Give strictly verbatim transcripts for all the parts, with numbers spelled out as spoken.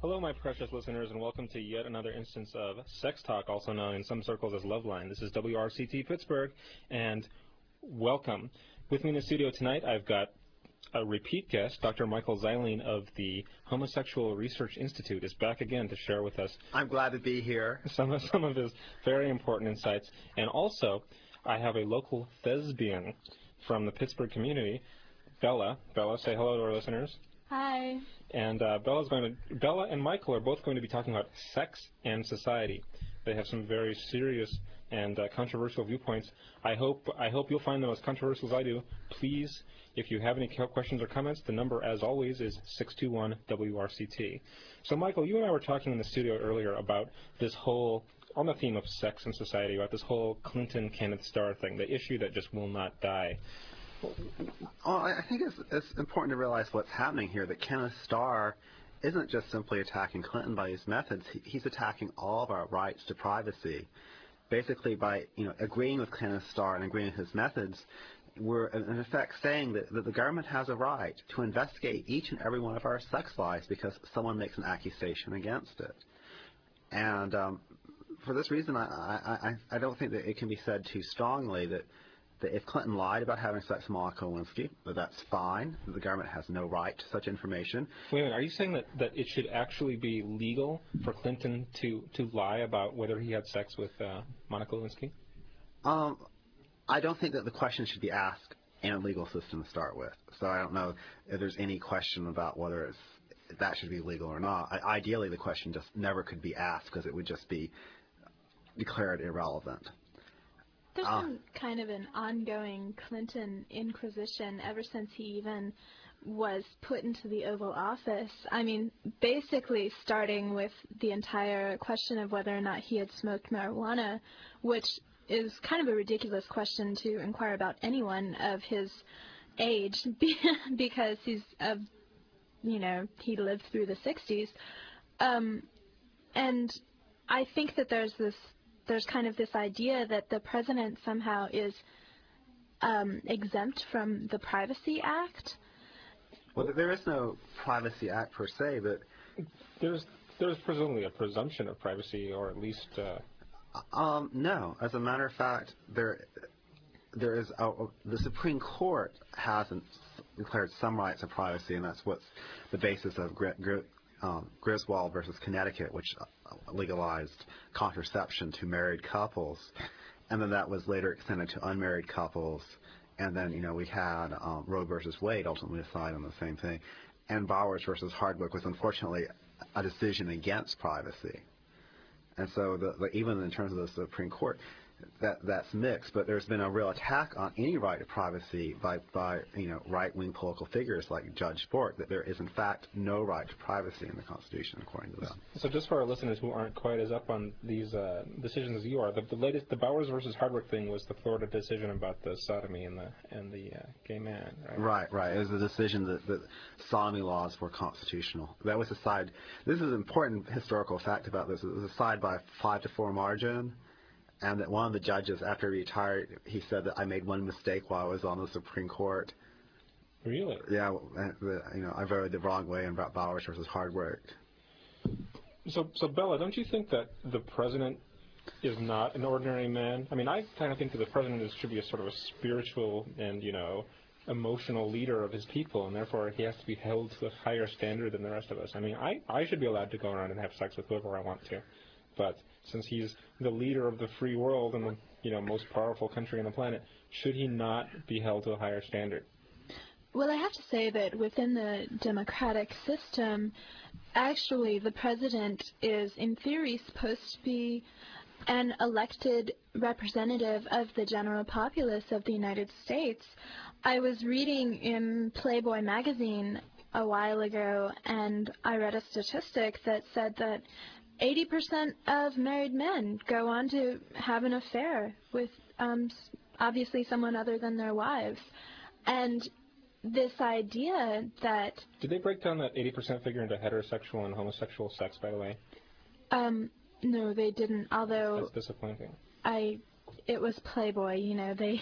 Hello, my precious listeners, and welcome to yet another instance of Sex Talk, also known in some circles as Loveline. This is W R C T Pittsburgh, and welcome. With me in the studio tonight, I've got a repeat guest. Doctor Michael Zeiling of the Homosexual Research Institute is back again to share with us. I'm glad to be here. Some of, some of his very important insights. And also, I have a local thespian from the Pittsburgh community, Bella. Bella, say hello to our listeners. Hi. And uh, Bella's going to, Bella and Michael are both going to be talking about sex and society. They have some very serious and uh, controversial viewpoints. I hope I hope you'll find them as controversial as I do. Please, if you have any questions or comments, the number, as always, is six two one W R C T. So, Michael, you and I were talking in the studio earlier about this whole, on the theme of sex and society, about this whole Clinton Kenneth Starr thing, the issue that just will not die. Well, I think it's, it's important to realize what's happening here, that Kenneth Starr isn't just simply attacking Clinton by his methods. He, he's attacking all of our rights to privacy. Basically, by you know agreeing with Kenneth Starr and agreeing with his methods, we're in effect saying that, that the government has a right to investigate each and every one of our sex lives because someone makes an accusation against it. And um, for this reason, I, I, I don't think that it can be said too strongly that that if Clinton lied about having sex with Monica Lewinsky, that that's fine, that the government has no right to such information. Wait a minute, are you saying that, that it should actually be legal for Clinton to, to lie about whether he had sex with uh, Monica Lewinsky? Um, I don't think that the question should be asked in a legal system to start with. So I don't know if there's any question about whether it's, that should be legal or not. I, ideally, the question just never could be asked because it would just be declared irrelevant. There's Ah. been kind of an ongoing Clinton inquisition ever since he even was put into the Oval Office. I mean, basically starting with the entire question of whether or not he had smoked marijuana, which is kind of a ridiculous question to inquire about anyone of his age because he's, of, you know, he lived through the sixties. Um, and I think that there's this There's kind of this idea that the president somehow is um, exempt from the Privacy Act. Well, there is no Privacy Act per se, but There's there's presumably a presumption of privacy, or at least... Uh... Um, no. As a matter of fact, there there is a, the Supreme Court hasn't declared some rights of privacy, and that's what's the basis of Gr Gr um, Griswold versus Connecticut, which legalized contraception to married couples, and then that was later extended to unmarried couples. And then, you know, we had um, Roe versus Wade ultimately decide on the same thing. And Bowers versus Hardwick was unfortunately a decision against privacy. And so the, the, even in terms of the Supreme Court, that that's mixed. But there's been a real attack on any right to privacy by, by you know, right-wing political figures like Judge Bork, that there is, in fact, no right to privacy in the Constitution, according to them. So just for our listeners who aren't quite as up on these uh, decisions as you are, the, the latest, the Bowers versus Hardwick thing was the Florida decision about the sodomy and the and the uh, gay man, right? Right, right. It was a decision that, that sodomy laws were constitutional. That was decided. This is an important historical fact about this. It was decided by a five to four margin. And that one of the judges, after he retired, he said that I made one mistake while I was on the Supreme Court. Really? Yeah, you know, I voted the wrong way in Bowers versus Hardwick. So, so Bella, don't you think that the president is not an ordinary man? I mean, I kind of think that the president is, should be a sort of a spiritual and, you know, emotional leader of his people, and therefore he has to be held to a higher standard than the rest of us. I mean, I, I should be allowed to go around and have sex with whoever I want to. But since he's the leader of the free world and the you know most powerful country on the planet, should he not be held to a higher standard? Well, I have to say that within the democratic system, actually the president is, in theory, supposed to be an elected representative of the general populace of the United States. I was reading in Playboy magazine a while ago, and I read a statistic that said that eighty percent of married men go on to have an affair with um, obviously someone other than their wives. And this idea that... Did they break down that eighty percent figure into heterosexual and homosexual sex, by the way? Um, no, they didn't, although... That's disappointing. I... It was Playboy, you know, they...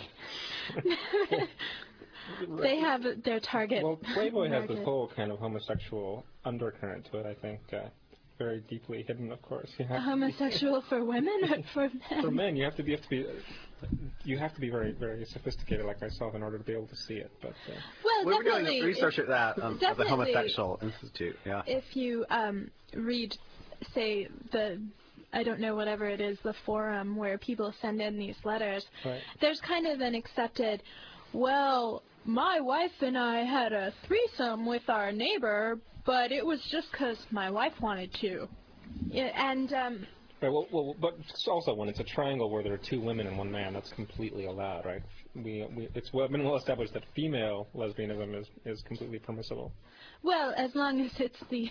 they have their target. Well, Playboy market. has this whole kind of homosexual undercurrent to it, I think. Uh, very deeply hidden, of course. You have Homosexual for women or for men? For men, you have to be, you have to be, you have to be very, very sophisticated, like myself, in order to be able to see it. But uh, well, we were definitely, doing research at that um, at the definitely Homosexual Institute. Yeah. if you um, read, say, the, I don't know, whatever it is, the forum where people send in these letters, right. there's kind of an accepted, well, my wife and I had a threesome with our neighbor, but it was just because my wife wanted to. Yeah, and um, right, well, well, but it's also when it's a triangle where there are two women and one man, that's completely allowed, right? We, we it's well, been well established that female lesbianism is, is completely permissible. Well, as long as it's the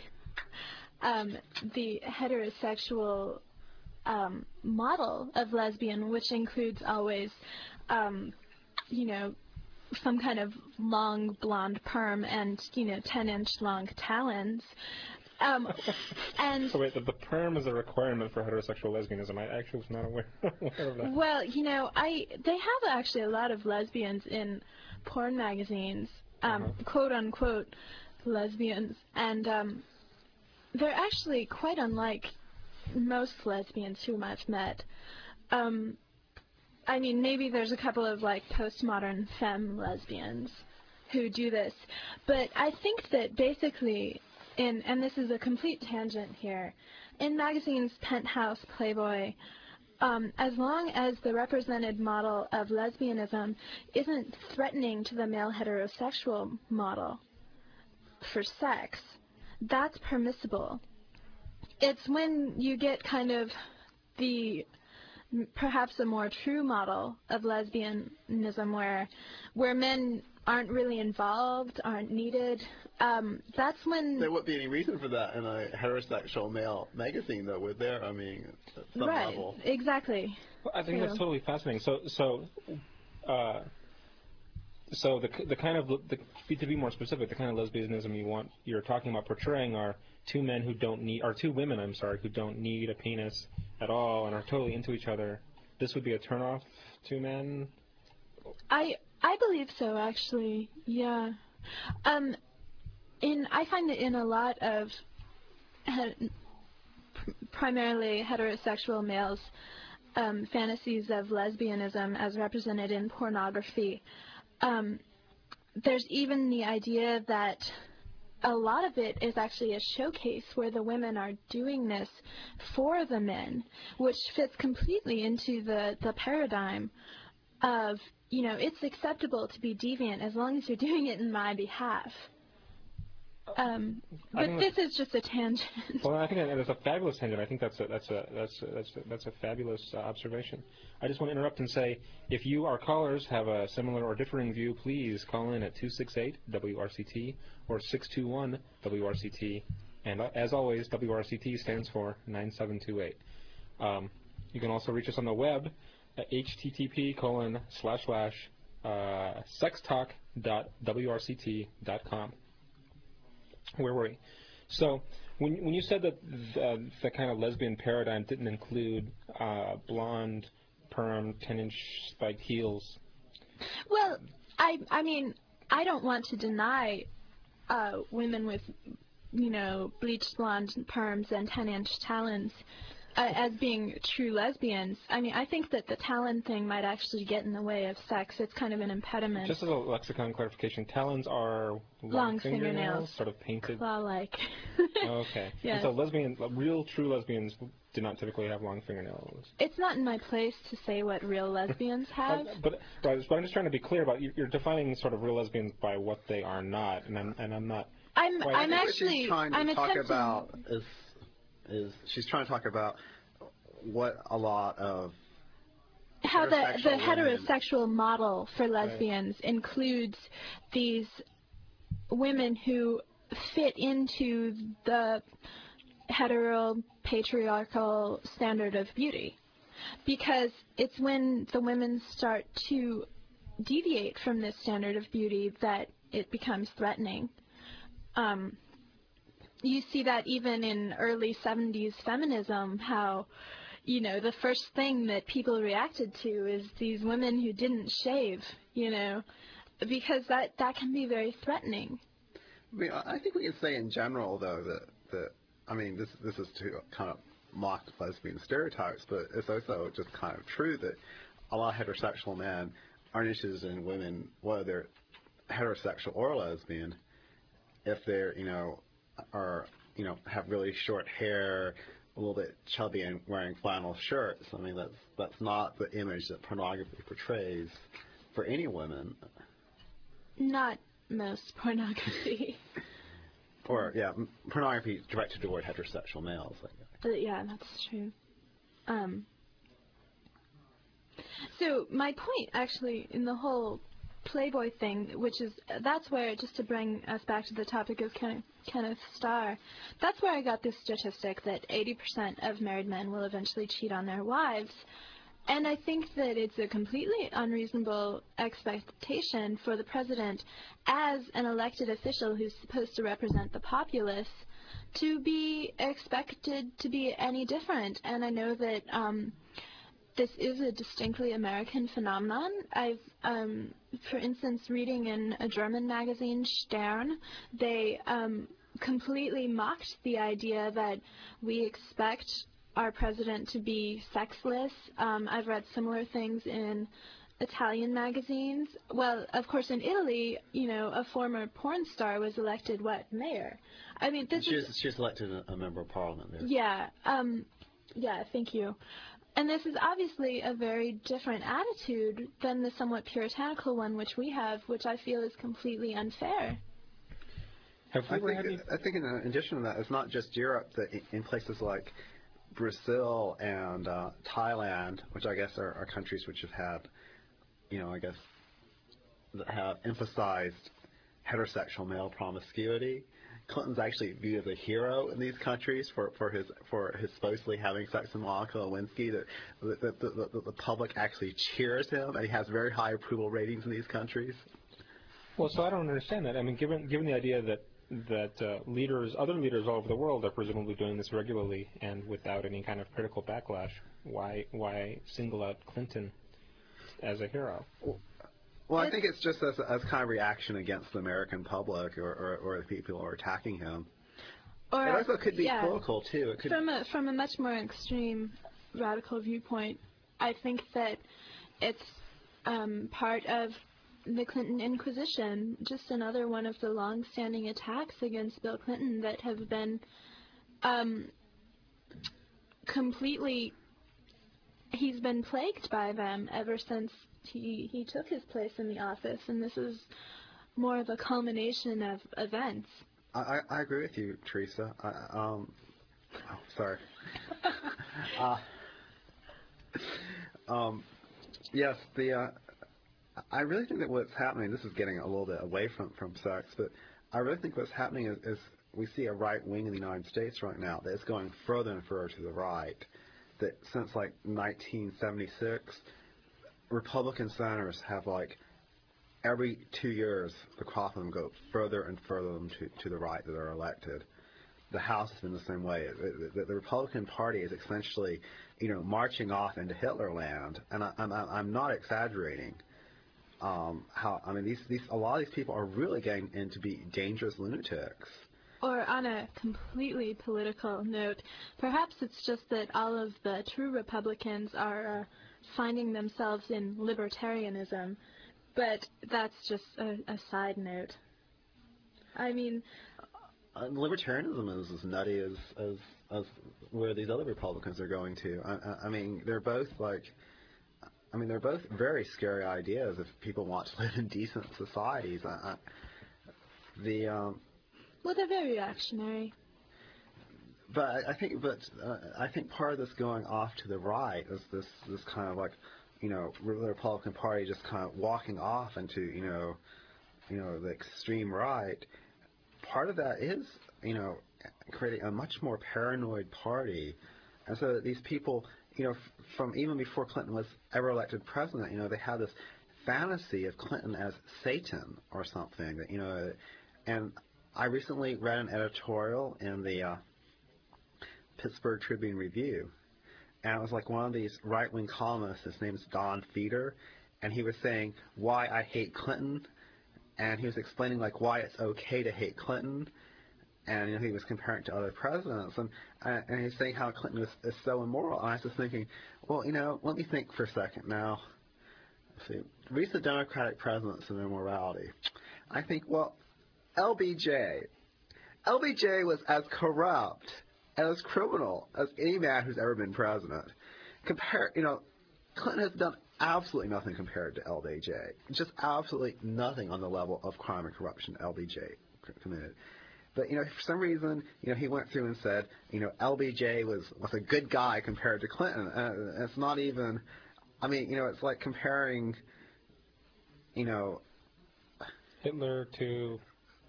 um, the heterosexual um, model of lesbian, which includes always, um, you know, some kind of long blonde perm and, you know, ten-inch long talons. Um, and so wait, the, the perm is a requirement for heterosexual lesbianism. I actually was not aware, aware of that. Well, you know, I they have actually a lot of lesbians in porn magazines, um, uh-huh. quote unquote lesbians, and um, they're actually quite unlike most lesbians whom I've met. Um, I mean, maybe there's a couple of like postmodern femme lesbians who do this, but I think that basically, in and this is a complete tangent here, in magazines Penthouse, Playboy, um, as long as the represented model of lesbianism isn't threatening to the male heterosexual model for sex, that's permissible. It's when you get kind of the perhaps a more true model of lesbianism where where men aren't really involved, aren't needed, um, that's when... There wouldn't be any reason for that in a heterosexual male magazine, though, would there? I mean, at some right, level. exactly. Well, I think True. that's totally fascinating. So, so, uh, so the the kind of the, to be more specific, the kind of lesbianism you want you're talking about portraying are two men who don't need, or two women, I'm sorry, who don't need a penis at all and are totally into each other. This would be a turnoff to men. I I believe so, actually. Yeah. Um, in I find that in a lot of he- primarily heterosexual males' um, fantasies of lesbianism, as represented in pornography, um, there's even the idea that a lot of it is actually a showcase where the women are doing this for the men, which fits completely into the, the paradigm of, you know, it's acceptable to be deviant as long as you're doing it in my behalf. Um, but this is just a tangent. Well, I think that is a fabulous tangent. I think that's a that's a that's a, that's a, that's a fabulous uh, observation. I just want to interrupt and say, if you, our callers, have a similar or differing view, please call in at two six eight W R C T or six two one W R C T. And uh, as always, W R C T stands for nine seven two eight. Um, you can also reach us on the web at H T T P colon slash slash uh, sextalk dot W R C T dot com. Where were we? So when when you said that the, the kind of lesbian paradigm didn't include uh, blonde, perm, ten-inch spiked heels. Well, I I mean, I don't want to deny uh, women with, you know, bleached blonde perms and ten-inch talons uh, as being true lesbians. I mean, I think that the talon thing might actually get in the way of sex. It's kind of an impediment. Just as a lexicon clarification, talons are long, long fingernails, fingernails, sort of painted. claw-like. Okay. Yes. And so lesbian, real true lesbians do not typically have long fingernails. It's not in my place to say what real lesbians have. But, but right, but I'm just trying to be clear about you, you're defining sort of real lesbians by what they are not, and I'm and I'm not. I'm Right. I'm What actually she's trying to I'm talk attempting. about is is she's trying to talk about what a lot of how the, the heterosexual women- heterosexual model for lesbians includes these women who fit into the hetero-patriarchal standard of beauty. Because it's when the women start to deviate from this standard of beauty that it becomes threatening. Um, you see that even in early seventies feminism, how, you know, the first thing that people reacted to is these women who didn't shave, you know, because that, that can be very threatening. I mean, I think we can say in general, though, that that I mean, this this is to kind of mock lesbian stereotypes, but it's also just kind of true that a lot of heterosexual men aren't interested in women, whether they're heterosexual or lesbian, if they're, you know, are, you know, have really short hair, a little bit chubby and wearing flannel shirts. I mean, that's that's not the image that pornography portrays for any women. Not most pornography. Or, yeah, pornography directed toward heterosexual males. Like that. Uh, yeah, that's true. Um, so my point, actually, in the whole Playboy thing, which is, that's where, just to bring us back to the topic of Ken, Kenneth Starr, that's where I got this statistic that eighty percent of married men will eventually cheat on their wives. And I think that it's a completely unreasonable expectation for the president, as an elected official who's supposed to represent the populace, to be expected to be any different. And I know that um, this is a distinctly American phenomenon. I've, um, for instance, reading in a German magazine, Stern, they um, completely mocked the idea that we expect our president to be sexless. Um, I've read similar things in Italian magazines. Well, of course, in Italy, you know, a former porn star was elected, what, mayor? I mean, this she is... was, she was elected a, a member of parliament there. Yeah, um, yeah, thank you. And this is obviously a very different attitude than the somewhat puritanical one which we have, which I feel is completely unfair. Have we I ever think, had any... I think in addition to that, it's not just Europe, that in places like Brazil and uh, Thailand, which I guess are, are countries which have had, you know, I guess, that have emphasized heterosexual male promiscuity. Clinton's actually viewed as a hero in these countries for, for his for his supposedly having sex with Monica Lewinsky. That the, the, the, the public actually cheers him, and he has very high approval ratings in these countries. Well, so I don't understand that. I mean, given given the idea that that uh, leaders, other leaders all over the world are presumably doing this regularly and without any kind of critical backlash, why why single out Clinton as a hero? Well, I think it's just as, as kind of reaction against the American public or, or, or the people who are attacking him. Or, it also could be yeah, political, too. It could from a, from a much more extreme radical viewpoint, I think that it's um, part of the Clinton Inquisition, just another one of the long-standing attacks against Bill Clinton that have been um, completely, he's been plagued by them ever since he, he took his place in the office, and this is more of a culmination of events. I, I agree with you, Teresa. I, um, oh, sorry. uh, um, yes, the... Uh, I really think that what's happening, this is getting a little bit away from, from sex, but I really think what's happening is, is we see a right wing in the United States right now that is going further and further to the right. That since like nineteen seventy-six, Republican senators have like every two years the crop of them go further and further to, to the right that are elected. The House has been the same way. The, the, the Republican Party is essentially, you know, marching off into Hitlerland, and I, I'm, I'm not exaggerating. Um, how I mean, these, these a lot of these people are really getting in to be dangerous lunatics. Or on a completely political note, perhaps it's just that all of the true Republicans are uh, finding themselves in libertarianism, but that's just a, a side note. I mean, uh, libertarianism is as nutty as, as as where these other Republicans are going to. I, I, I mean, they're both like. I mean, they're both very scary ideas if people want to live in decent societies. I, I, the um, well, they're very reactionary. But I, I think, but uh, I think part of this going off to the right is this this kind of like, you know, the Republican Party just kind of walking off into you know, you know, the extreme right. Part of that is you know, creating a much more paranoid party, and so that these people. You know, from even before Clinton was ever elected president, you know, they had this fantasy of Clinton as Satan or something. That you know, and I recently read an editorial in the uh, Pittsburgh Tribune Review, and it was like one of these right-wing columnists. His name is Don Feeder, and he was saying why I hate Clinton, and he was explaining like why it's okay to hate Clinton, and you know, he was comparing it to other presidents, and and he's saying how Clinton is, is so immoral. And I was just thinking, well, you know, let me think for a second now. Let's see, recent Democratic presidents and immorality. I think, well, L B J. L B J was as corrupt and as criminal as any man who's ever been president. Compare, you know, Clinton has done absolutely nothing compared to L B J. Just absolutely nothing on the level of crime and corruption L B J committed. But, you know, for some reason, you know, he went through and said, you know, L B J was, was a good guy compared to Clinton. Uh, it's not even, I mean, you know, it's like comparing, you know, Hitler to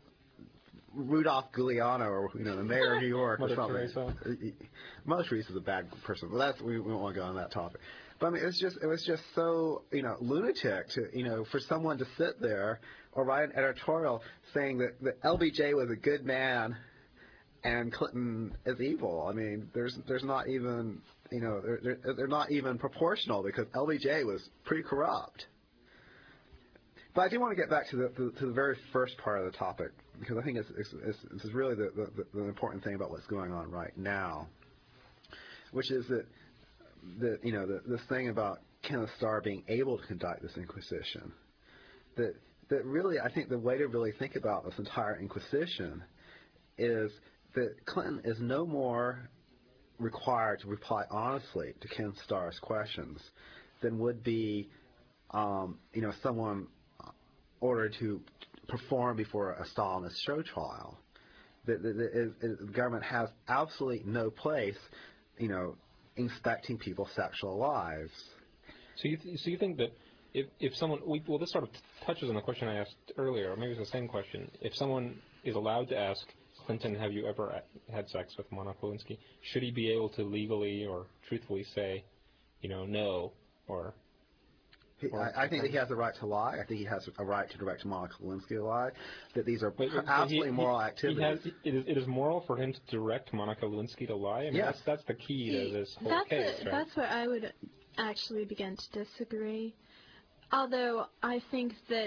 Rudolph Giuliano, or, you know, the mayor of New York or Mother something. Teresa. Mother Teresa's a bad person, but that's, we, we don't want to go on that topic. But I mean, it's just, it was just so, you know, lunatic to, you know, for someone to sit there or write an editorial saying that, that L B J was a good man and Clinton is evil. I mean, there's there's not even, you know, they're, they're, they're not even proportional, because L B J was pretty corrupt. But I do want to get back to the, to, to the very first part of the topic, because I think it's, it's, it's, this is really the, the, the important thing about what's going on right now, which is that, that you know, the, this thing about Kenneth Starr being able to conduct this Inquisition, that that really, I think the way to really think about this entire Inquisition is that Clinton is no more required to reply honestly to Ken Starr's questions than would be, um, you know, someone ordered to perform before a Stalinist show trial. The, the, the, the government has absolutely no place, you know, inspecting people's sexual lives. So you th- so you think that if if someone we, well, this sort of touches on the question I asked earlier, or maybe it's the same question. If someone is allowed to ask Clinton, "Have you ever had sex with Monica Lewinsky?" should he be able to legally or truthfully say, you know, no, or? He, or I, I think that he has a right to lie. I think he has a right to direct Monica Lewinsky to lie. That these are but, but absolutely he, moral he, activities. He has, it, is, it is moral for him to direct Monica Lewinsky to lie. I mean, yes. that's, that's the key See, to this whole that's case, a, right? That's where I would actually begin to disagree. Although I think that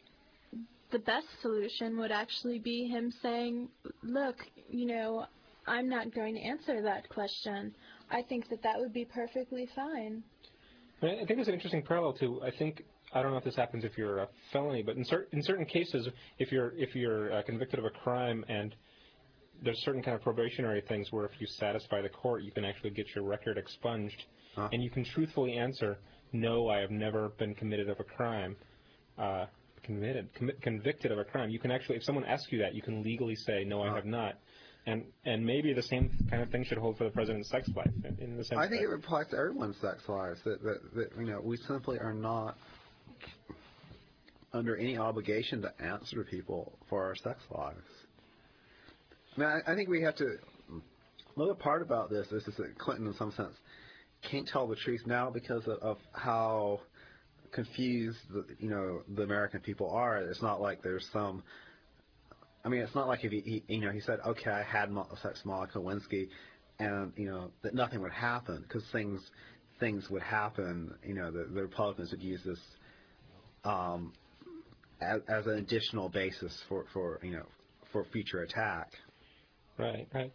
the best solution would actually be him saying, look, you know, I'm not going to answer that question. I think that that would be perfectly fine. I think there's an interesting parallel to, I think, I don't know if this happens if you're a felony, but in, cer- in certain cases, if you're if you're uh, convicted of a crime and there's certain kind of probationary things where if you satisfy the court, you can actually get your record expunged, huh? and you can truthfully answer, no, I have never been committed of a crime, uh, committed, commi- convicted of a crime. You can actually, if someone asks you that, you can legally say, no, I huh. have not. And and maybe the same kind of thing should hold for the president's sex life, in, in the sense I think that it applies to everyone's sex lives. That, that that you know, we simply are not under any obligation to answer people for our sex lives. I mean, I, I think we have to. Another part about this is, is that Clinton, in some sense, can't tell the truth now because of, of how confused the, you know the American people are. It's not like there's some. I mean, it's not like if he, he you know he said, okay, I had sex with Monica Lewinsky, and you know that nothing would happen, because things things would happen. You know, the, the Republicans would use this um, as, as an additional basis for, for you know for future attack. Right, right.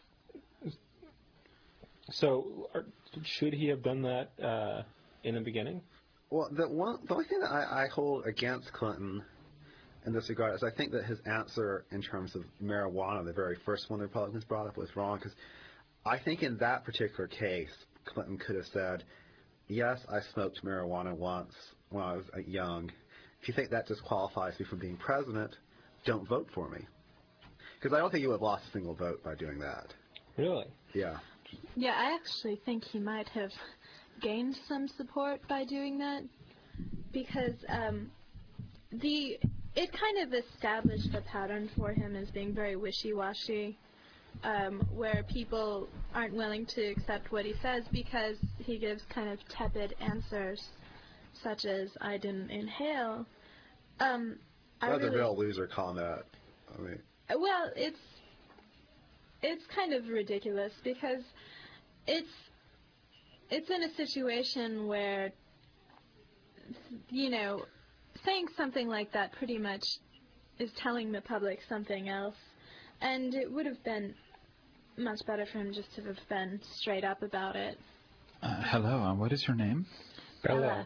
So, are, should he have done that uh, in the beginning? Well, the one the only thing that I, I hold against Clinton in this regard is I think that his answer in terms of marijuana, the very first one the Republicans brought up, was wrong, because I think in that particular case, Clinton could have said, yes, I smoked marijuana once when I was young. If you think that disqualifies me from being president, don't vote for me. Because I don't think he would have lost a single vote by doing that. Really? Yeah. Yeah, I actually think he might have gained some support by doing that, because um, the it kind of established a pattern for him as being very wishy-washy, um, where people aren't willing to accept what he says because he gives kind of tepid answers, such as, I didn't inhale. Um, I That's really, a real loser comment. I mean, well, it's it's kind of ridiculous, because it's it's in a situation where, you know, saying something like that pretty much is telling the public something else. and it would have been much better for him just to have been straight up about it. Uh, hello, and what is your name? Bella.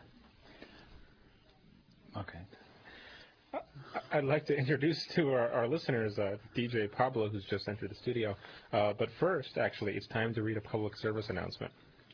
Okay. I'd like to introduce to our, our listeners uh, D J Pablo, who's just entered the studio. Uh, but first, actually, it's time to read a public service announcement.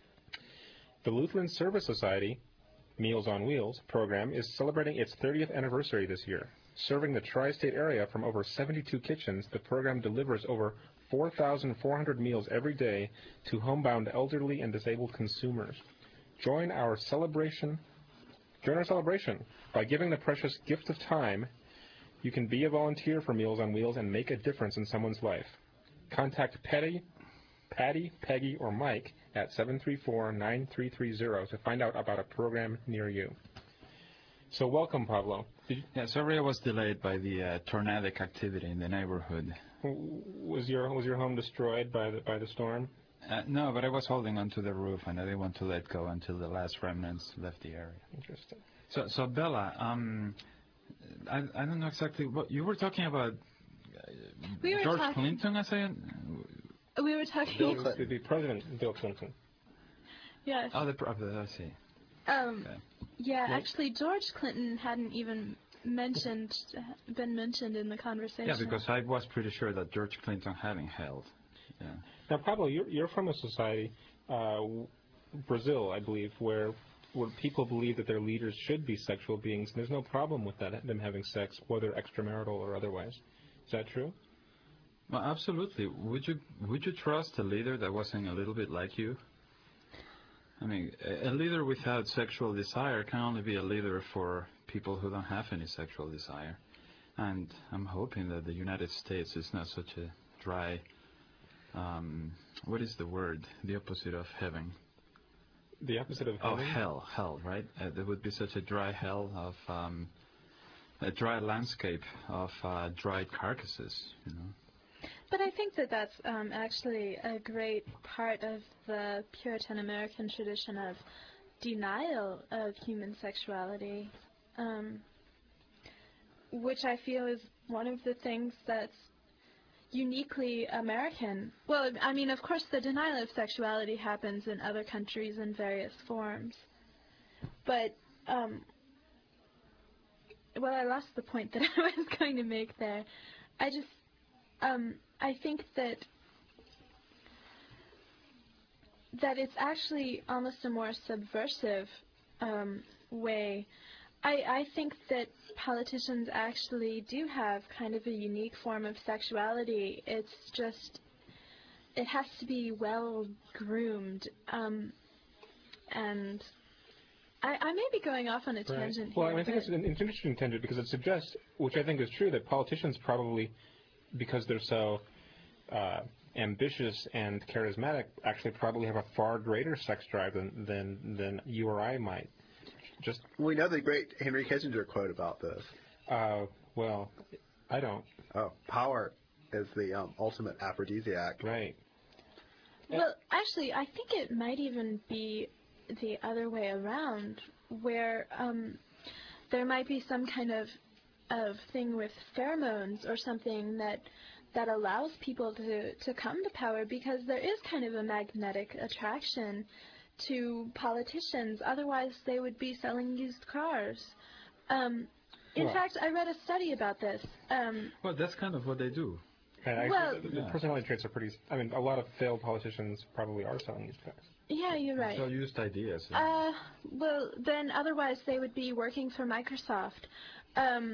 The Lutheran Service Society Meals on Wheels program is celebrating its thirtieth anniversary this year. Serving the tri-state area from over seventy-two kitchens, the program delivers over four thousand four hundred meals every day to homebound elderly and disabled consumers. Join our celebration Join our celebration by giving the precious gift of time. You can be a volunteer for Meals on Wheels and make a difference in someone's life. Contact Patty, Patty, Peggy, or Mike at seven three four, nine three three zero to find out about a program near you. So welcome, Pablo. Yeah, sorry I was delayed by the uh, tornadic activity in the neighborhood. Was your was your home destroyed by the by the storm? Uh, no, but I was holding onto the roof, and I didn't want to let go until the last remnants left the area. Interesting. So, so Bella, um, I, I don't know exactly what you were talking about. Uh, We were George talking- Clinton, I say. We were talking. Bill The, Clinton. the President Bill Clinton. Yes. Oh, the pro- I see. Um, Okay. yeah, What? actually, George Clinton hadn't even mentioned, been mentioned in the conversation. Yeah, because I was pretty sure that George Clinton hadn't held. Yeah. Now, Pablo, you're, you're from a society, uh, Brazil, I believe, where where people believe that their leaders should be sexual beings. And there's no problem with that, them having sex, whether extramarital or otherwise. Is that true? Well, absolutely. Would you would you trust a leader that wasn't a little bit like you? I mean, a a leader without sexual desire can only be a leader for people who don't have any sexual desire. And I'm hoping that the United States is not such a dry, um, what is the word? The opposite of heaven. The opposite of Oh, heaven? hell, hell, right? Uh, there would be such a dry hell of, um, a dry landscape of uh, dried carcasses, you know. But I think that that's um, actually a great part of the Puritan American tradition of denial of human sexuality, um, which I feel is one of the things that's uniquely American. Well, I mean, of course, the denial of sexuality happens in other countries in various forms. But, um, well, I lost the point that I was going to make there. I just, um, I think that that it's actually almost a more subversive um, way. I, I think that politicians actually do have kind of a unique form of sexuality. It's just, it has to be well groomed. Um, and I, I may be going off on a tangent Right. Well, here. I, mean, I think but- it's an, it's interesting tangent because it suggests, which I think is true, that politicians probably, because they're so uh, ambitious and charismatic, actually probably have a far greater sex drive than, than, than you or I might. Just, We know the great Henry Kissinger quote about this. uh, well, I don't. Oh, power is the um, ultimate aphrodisiac. Right. Well, actually, I think it might even be the other way around, where um, there might be some kind of of thing with pheromones or something that that allows people to, to come to power, because there is kind of a magnetic attraction to politicians. Otherwise, they would be selling used cars. Um, in Well- fact, I read a study about this. Um, Well, that's kind of what they do. And actually, Well- the, the Yeah. personality traits are pretty. I mean, a lot of failed politicians probably are selling these cars. yeah, you're right. So used ideas. Uh, well, then otherwise they would be working for Microsoft. Um,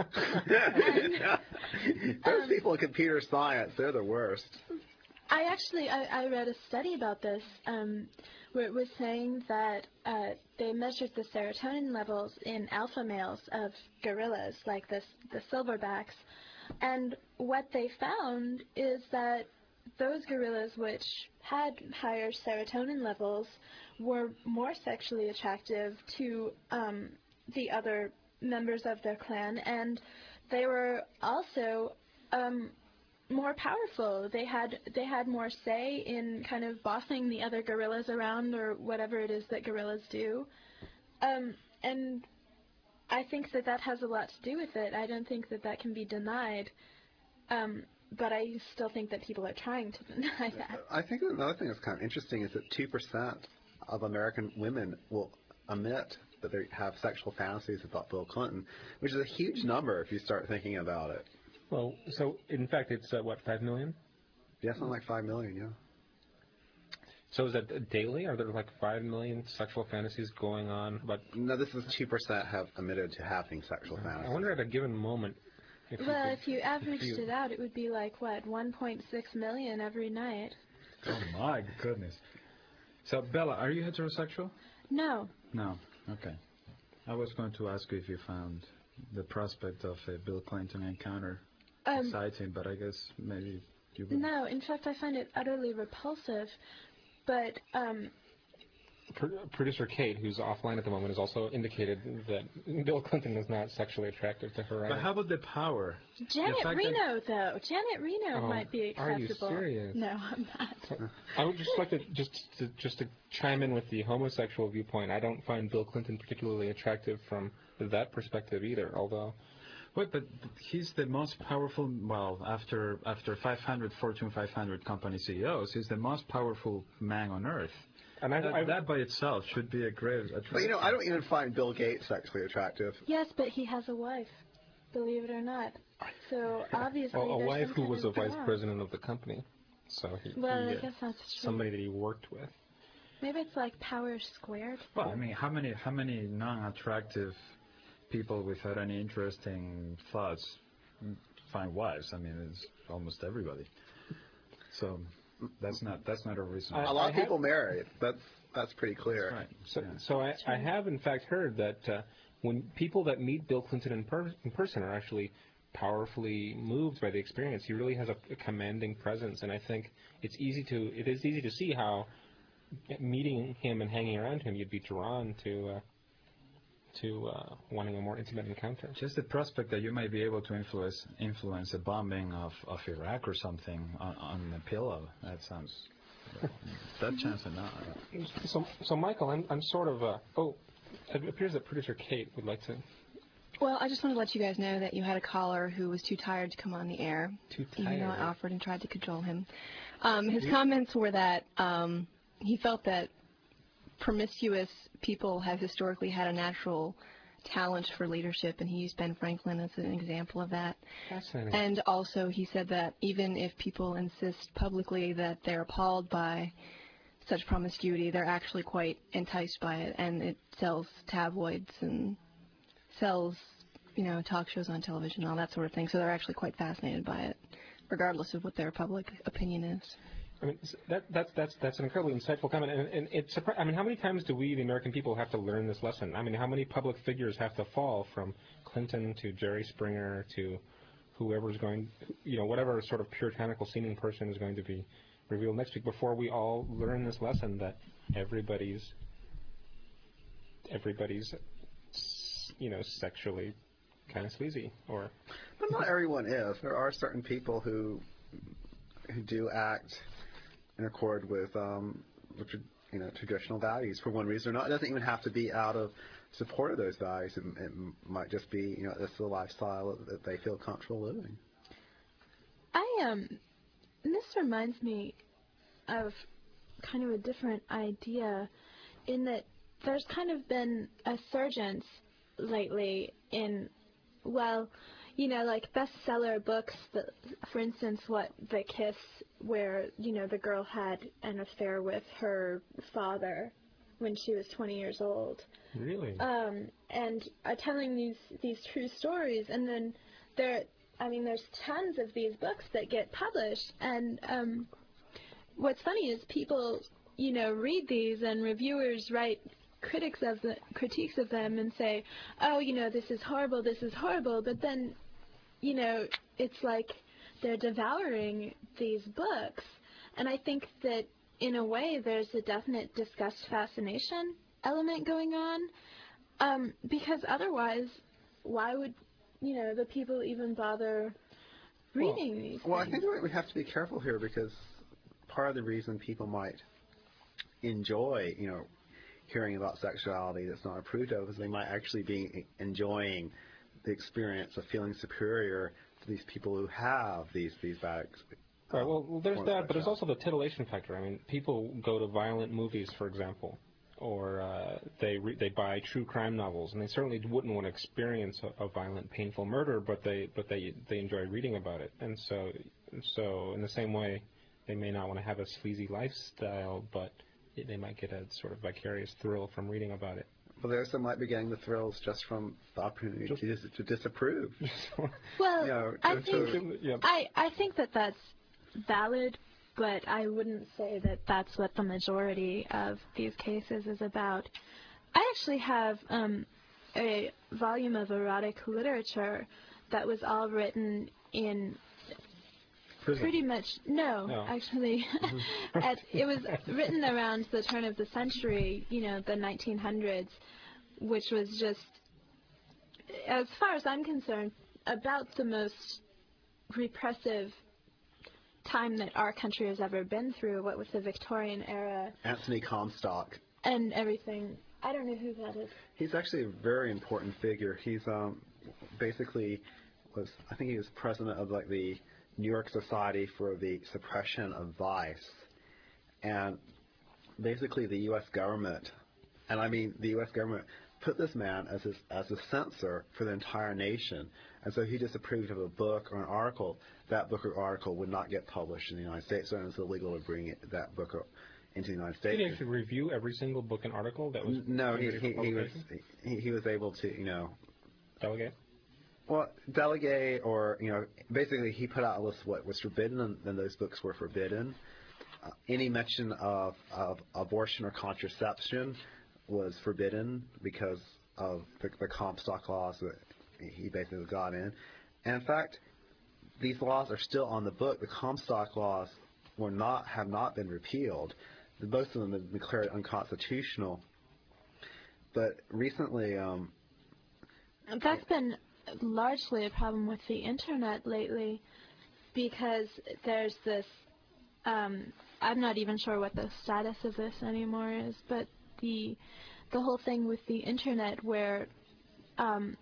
Those Um, people in computer science, they're the worst. I actually I, I read a study about this um, where it was saying that uh, they measured the serotonin levels in alpha males of gorillas, like this the silverbacks, and what they found is that those gorillas which had higher serotonin levels were more sexually attractive to um, the other members of their clan, and they were also um, more powerful. They had they had more say in kind of bossing the other gorillas around, or whatever it is that gorillas do. Um, and I think that that has a lot to do with it. I don't think that that can be denied. Um, but I still think that people are trying to deny that. I think another thing that's kind of interesting is that two percent of American women will admit that they have sexual fantasies about Bill Clinton, which is a huge number if you start thinking about it. Well, so in fact, it's uh, what, five million? Yeah, something like five million, yeah. So is that daily? Are there like five million sexual fantasies going on? But No, this is two percent have admitted to having sexual fantasies. I wonder at a given moment. If Well, you if you averaged if you- it out, it would be like, what, one point six million every night? Oh my goodness. So Bella, are you heterosexual? No. No. Okay. I was going to ask you if you found the prospect of a Bill Clinton encounter Um, exciting, but I guess maybe you would. no, in fact, I find it utterly repulsive. But, um, Pro- Producer Kate, who's offline at the moment, has also indicated that Bill Clinton is not sexually attractive to her. But either. how about the power? Janet fact that- Reno, though. Janet Reno Oh, might be are you acceptable. serious? No, I'm not. I would just like to just to, just to chime in with the homosexual viewpoint. I don't find Bill Clinton particularly attractive from that perspective either. Although, Wait, but he's the most powerful. Well, after after five hundred Fortune five hundred company C E Os, he's the most powerful man on earth. and I, That, I, that by itself should be a great attraction. But, you know, I don't even find Bill Gates sexually attractive. Yes, but he has a wife, believe it or not. So, obviously, well, a there's wife some who kind was a of vice draw. president of the company, so he, Well, he, I uh, guess that's true. somebody that he worked with. Maybe it's like power squared. Well, I mean, how many how many non-attractive people without any interesting thoughts find wives? I mean, it's almost everybody. So that's not that's not a reason. I- A lot of have- people marry. That's that's pretty clear. Right. So, yeah. so I, I have in fact heard that uh, when people that meet Bill Clinton in, per- in person are actually powerfully moved by the experience. He really has a, a commanding presence, and I think it's easy to it is easy to see how meeting him and hanging around him, you'd be drawn to uh, to uh, wanting a more intimate encounter. Just the prospect that you may be able to influence influence a bombing of, of Iraq or something on, on a pillow. That sounds that chance or not. So, so Michael, I'm I'm sort of uh, oh, it appears that producer Kate would like to. Well, I just wanted to let you guys know that you had a caller who was too tired to come on the air, Too even though I tired. offered and tried to cajole him. Um, his comments were that um, he felt that promiscuous people have historically had a natural talent for leadership, and he used Ben Franklin as an example of that. Fascinating. And also he said that even if people insist publicly that they're appalled by such promiscuity, they're actually quite enticed by it, and it sells tabloids and sells, you know, talk shows on television and all that sort of thing. So they're actually quite fascinated by it, regardless of what their public opinion is. I mean, s- that, that's that's that's an incredibly insightful comment, and, and it's surpri- I mean, how many times do we, the American people, have to learn this lesson? I mean, how many public figures have to fall, from Clinton to Jerry Springer to whoever's going, you know, whatever sort of puritanical seeming person is going to be revealed next week, before we all learn this lesson that everybody's everybody's, s- you know, sexually kind of sleazy, or But not everyone is. There are certain people who who do act in accord with, um, with tr- you know, traditional values for one reason or not. It doesn't even have to be out of support of those values. It, it might just be, you know, this is a lifestyle that they feel comfortable living. I um, this reminds me of kind of a different idea, in that there's kind of been a surgence lately in, well, you know, like bestseller books, that, for instance, what, The Kiss, where, you know, the girl had an affair with her father when she was twenty years old. really. Um, and are telling these these true stories, and then there, I mean, there's tons of these books that get published, and um, what's funny is people, you know, read these, and reviewers write critics of the critiques of them and say, oh, you know, this is horrible, this is horrible, but then, you know, it's like they're devouring these books, and I think that in a way there's a definite disgust fascination element going on, um, because otherwise, why would, you know, the people even bother reading Well, these Well, I things? think we have to be careful here, because part of the reason people might enjoy, you know, hearing about sexuality that's not approved of is they might actually be enjoying the experience of feeling superior to these people who have these these bags. Right, well, well, there's forms of that, but there's sexuality. also the titillation factor. I mean, people go to violent movies, for example, or uh, they re- they buy true crime novels, and they certainly wouldn't want to experience a, a violent, painful murder, but they but they they enjoy reading about it, and so so in the same way, they may not want to have a sleazy lifestyle, but they might get a sort of vicarious thrill from reading about it. Well, there's some might be getting the thrills just from the opportunity Just- to, dis- to disapprove. Well, You know, I to- think to- yeah. I I think that that's valid, but I wouldn't say that that's what the majority of these cases is about. I actually have um, a volume of erotic literature that was all written in Prison. pretty much no, No. actually, at, it was written around the turn of the century, you know, the nineteen hundreds, which was just, as far as I'm concerned, about the most repressive time that our country has ever been through, what with the Victorian era Anthony Comstock. and everything. I don't know who that is. He's actually a very important figure. He's um, basically was I think he was president of like the New York Society for the Suppression of Vice, and basically the U S government, and I mean the U S government put this man as his, as a censor for the entire nation, and so he disapproved of a book or an article. That book or article would not get published in the United States, so it's illegal to bring it, that book or, into the United States. Did he actually review every single book and article that was No, he, submitted for he, he was publication? he, he was able to, you know, Delegate? well, delegate or, you know, basically he put out a list of what was forbidden, and then those books were forbidden. Uh, any mention of, of abortion or contraception was forbidden because of the, the Comstock laws that he basically got in. And in fact, these laws are still on the book. The Comstock laws were not have not been repealed. Most of them have been declared unconstitutional. But recently, um, That's been largely a problem with the internet lately, because there's this, um, I'm not even sure what the status of this anymore is, but the the whole thing with the internet where um,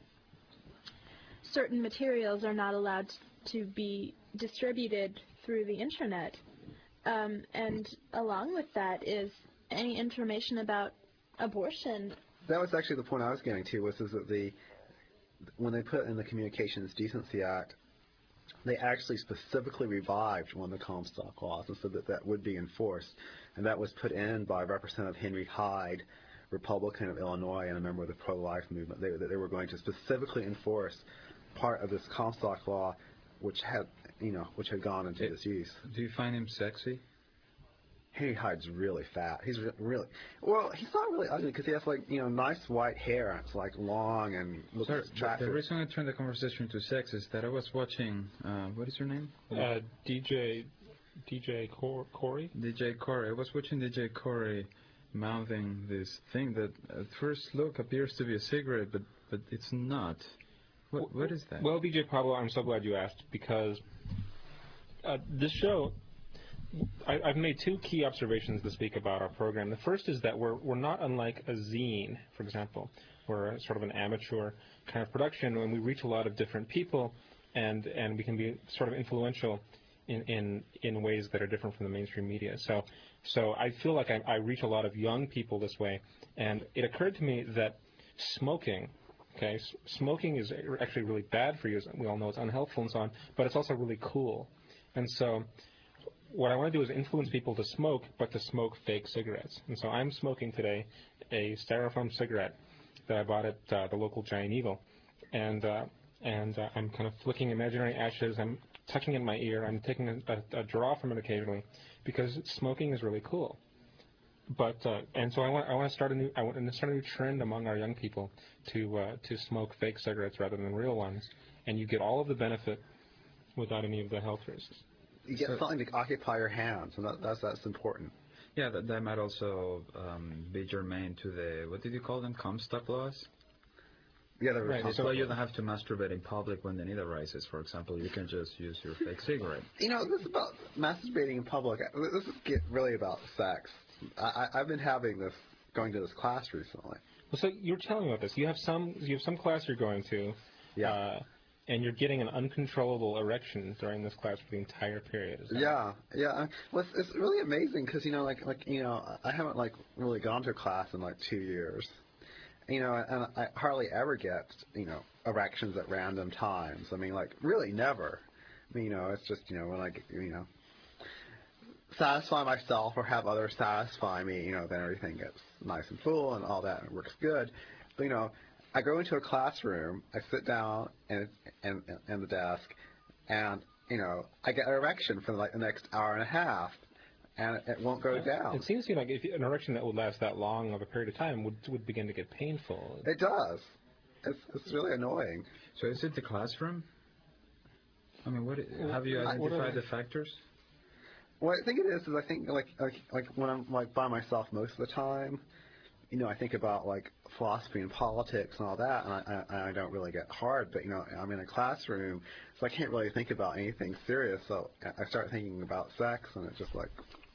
certain materials are not allowed to be distributed through the internet. Um, and along with that is any information about abortion. that was actually the point I was getting to, was is that the when they put in the Communications Decency Act, they actually specifically revived one of the Comstock laws and said that that would be enforced. And that was put in by Representative Henry Hyde, Republican of Illinois and a member of the pro-life movement. They, that they were going to specifically enforce part of this Comstock law, which had, you know, which had gone into It- disuse. Do you find him sexy? Henry Hyde's really fat. He's re- really well. He's not really ugly because he has like you know nice white hair. It's like long and looks Sir, the- attractive. the reason I turned the conversation to sex is that I was watching, uh, what is your name? Uh, D J D J Cor- Corey? D J Corey. I was watching D J Corey mouthing this thing that at first look appears to be a cigarette, but, but it's not. What, what is that? Well, D J Pablo, I'm so glad you asked, because uh, this show, I, I've made two key observations this week about our program. The first is that we're we're not unlike a zine, for example. We're a, sort of an amateur kind of production, and we reach a lot of different people, and and we can be sort of influential in in, in ways that are different from the mainstream media. So so I feel like I, I reach a lot of young people this way, and it occurred to me that smoking. Okay, S- smoking is actually really bad for you. As we all know it's unhelpful and so on, but it's also really cool. And so what I want to do is influence people to smoke, but to smoke fake cigarettes. And so I'm smoking today a styrofoam cigarette that I bought at uh, the local Giant Eagle. And uh, and uh, I'm kind of flicking imaginary ashes. I'm tucking it in my ear. I'm taking a, a, a draw from it occasionally because smoking is really cool. But uh, and so I want I want to start a new I want to start a new trend among our young people to uh, to smoke fake cigarettes rather than real ones, and you get all of the benefit without any of the health risks. You get So- something to occupy your hands, and that, that's that's important. Yeah, that, that might also um, be germane to the, what did you call them, Comstock laws? Yeah, the Right, It's so- why you don't have to masturbate in public when the need arises. For example, you can just use your fake cigarette. You know, this is about masturbating in public. This is get really about sex. I, I, I've been having this, going to this class recently. Well, so you're telling me about this. You have some you have some class you're going to. Yeah. Uh, and you're getting an uncontrollable erection during this class for the entire period. Is that Yeah, yeah. I- Well, it's, it's really amazing because you know, like, like you know, I haven't like really gone to a class in like two years, you know, and I hardly ever get you know erections at random times. I mean, like, really never. I mean, you know, it's just you know when I get, you know satisfy myself or have others satisfy me, you know, then everything gets nice and full and all that and it works good. But you know, I go into a classroom, I sit down and and and the desk, and you know, I get an erection for like the next hour and a half, and it won't go down. It seems to me like if you, an erection that would last that long of a period of time would would begin to get painful. It does. It's it's really annoying. So is it the classroom? I mean, what have you I- what are identified they- the factors? What I think it is is I think like like like when I'm like by myself most of the time, you know, I think about like philosophy and politics and all that, and I, I, I don't really get hard. But you know, I'm in a classroom, so I can't really think about anything serious. So I start thinking about sex, and it's just like,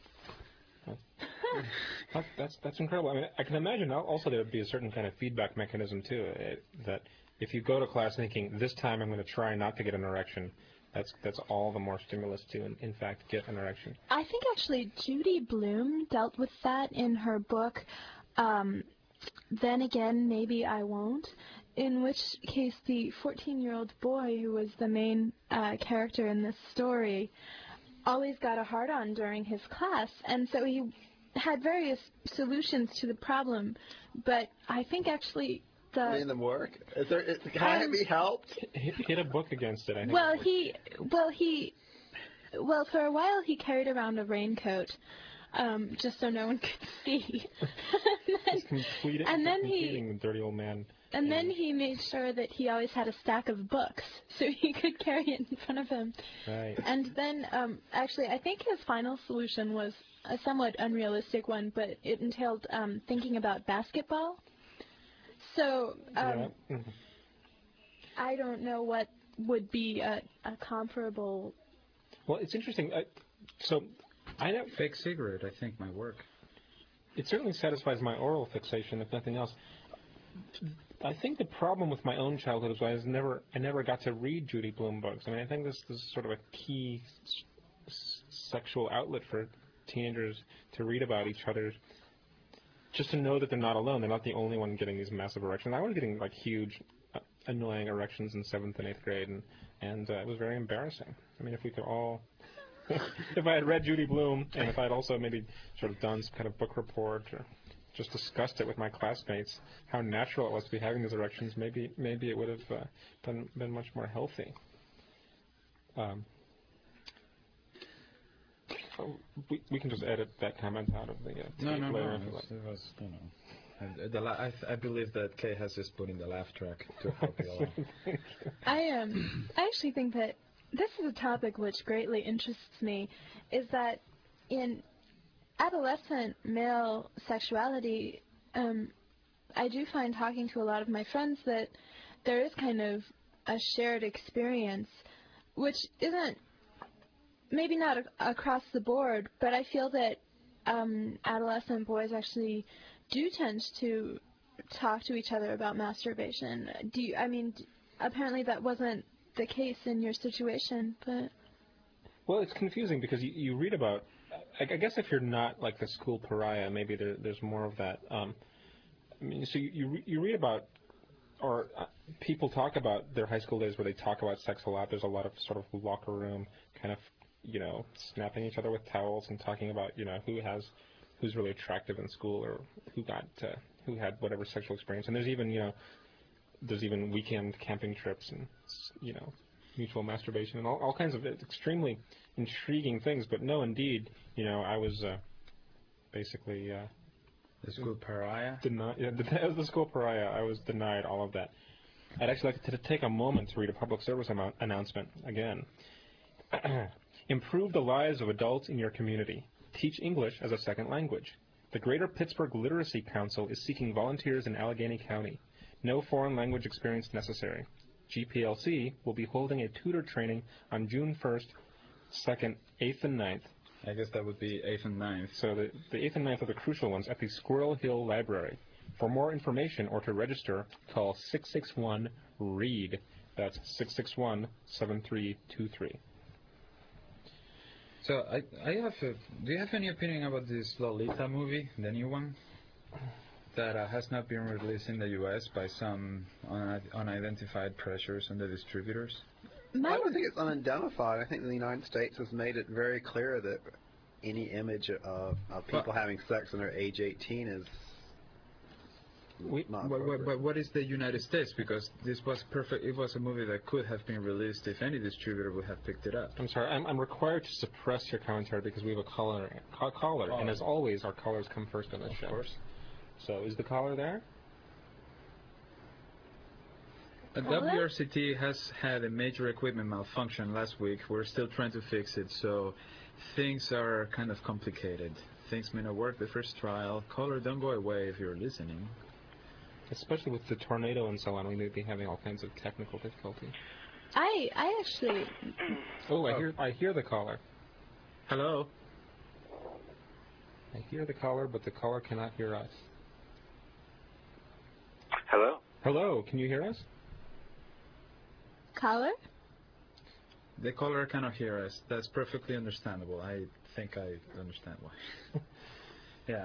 That- That's that's incredible. I mean, I can imagine al- also there would be a certain kind of feedback mechanism too. It, that if you go to class thinking this time I'm going to try not to get an erection, that's that's all the more stimulus to in, in fact get an erection. I think actually Judy Blume dealt with that in her book, um, Then Again, Maybe I Won't, in which case the fourteen-year-old boy who was the main uh, character in this story always got a hard-on during his class, and so he had various solutions to the problem, but I think actually the... made them work. Is there? Is, can Um, I be helped? Hit, hit a book against it. I think. Well, he, well, he, well, for a while he carried around a raincoat, um, just so no one could see. Just complete it, and then he- completing the dirty old man. And then he made sure that he always had a stack of books, so he could carry it in front of him. Right. And then, um, actually, I think his final solution was a somewhat unrealistic one, but it entailed um, thinking about basketball. So um, Yeah. Mhm. I don't know what would be a, a comparable. Well, it's interesting. I, so I know Fake cigarette, I think, might work. it certainly satisfies my oral fixation, if nothing else. I think the problem with my own childhood is I was never, I never got to read Judy Blume books. I mean, I think this, this is sort of a key s- s- sexual outlet for teenagers to read about each other, just to know that they're not alone. They're not the only one getting these massive erections. I was getting like huge, uh, annoying erections in seventh and eighth grade, and and uh, it was very embarrassing. I mean, if we could all. If I had read Judy Blume, and if I had also maybe sort of done some kind of book report or just discussed it with my classmates, how natural it was to be having these erections, maybe maybe it would have uh, been been much more healthy. Um, oh, we we can just edit that comment out of the uh, No, tape no, later no. if you It like. was, it was, you know. And the la- I, th- I believe that Kay has this put in the laugh track to help you along. I um, I actually think that this is a topic which greatly interests me, is that in adolescent male sexuality, um, I do find talking to a lot of my friends that there is kind of a shared experience, which isn't maybe not a- across the board, but I feel that um, adolescent boys actually do tend to talk to each other about masturbation. Do you, I mean, d- apparently that wasn't the case in your situation, but Well, it's confusing because you, you read about. I, I guess if you're not like the school pariah, maybe there, there's more of that. Um, I mean, so you you, re- you read about, or uh, people talk about their high school days where they talk about sex a lot. There's a lot of sort of locker room kind of, you know, snapping each other with towels and talking about, you know, who has, who's really attractive in school or who got, uh, who had whatever sexual experience. And there's even, you know, there's even weekend camping trips and, you know, mutual masturbation and all, all kinds of extremely intriguing things. But no, indeed, you know, I was uh, basically uh, The school pariah? denied. Yeah, as the school pariah, I was denied all of that. I'd actually like to take a moment to read a public service amount announcement again. Improve the lives of adults in your community. Teach English as a second language. The Greater Pittsburgh Literacy Council is seeking volunteers in Allegheny County. No foreign language experience necessary. G P L C will be holding a tutor training on June first, second, eighth, and ninth. I guess that would be eighth and ninth. So the, the eighth and ninth are the crucial ones at the Squirrel Hill Library. For more information or to register, call six six one, R E A D. That's six six one, seven three two three. So I, I have. A, do you have any opinion about this Lolita movie, the new one, that uh, has not been released in the U S by some un- unidentified pressures on the distributors? My I don't think it's unidentified. I think the United States has made it very clear that any image of, of people But- having sex under age eighteen is We- not But, appropriate. but, but what is the United States? Because this was perfect. It was a movie that could have been released if any distributor would have picked it up. I'm sorry, I'm, I'm required to suppress your commentary because we have a caller, ca- caller, and Oh. as always, our callers come first on the show. Of course. So, is the caller there? Uh, Caller? W R C T has had a major equipment malfunction last week. We're still trying to fix it, so things are kind of complicated. Things may not work the first trial. Caller, don't go away if you're listening. Especially with the tornado and so on, we may be having all kinds of technical difficulty. I I actually Oh, I hear I hear the caller. Hello? I hear the caller, but the caller cannot hear us. Hello? Hello, can you hear us? caller. The caller cannot hear us. That's perfectly understandable. I think I understand why. Yeah.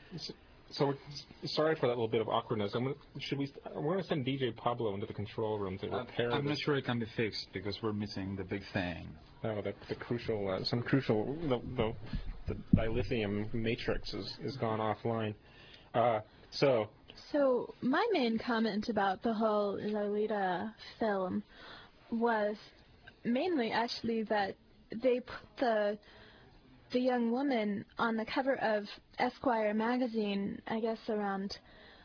So we're sorry for that little bit of awkwardness. I'm gonna, should we? We're going to send D J Pablo into the control room to repair. I'm not this. sure it can be fixed because we're missing the big thing. No, the, the crucial, uh, some crucial, the, the, the dilithium matrix is, is gone offline. Uh, so, So my main comment about the whole Lolita film was mainly actually that they put the the young woman on the cover of Esquire magazine, I guess around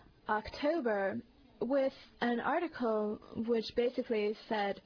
October, with an article which basically said,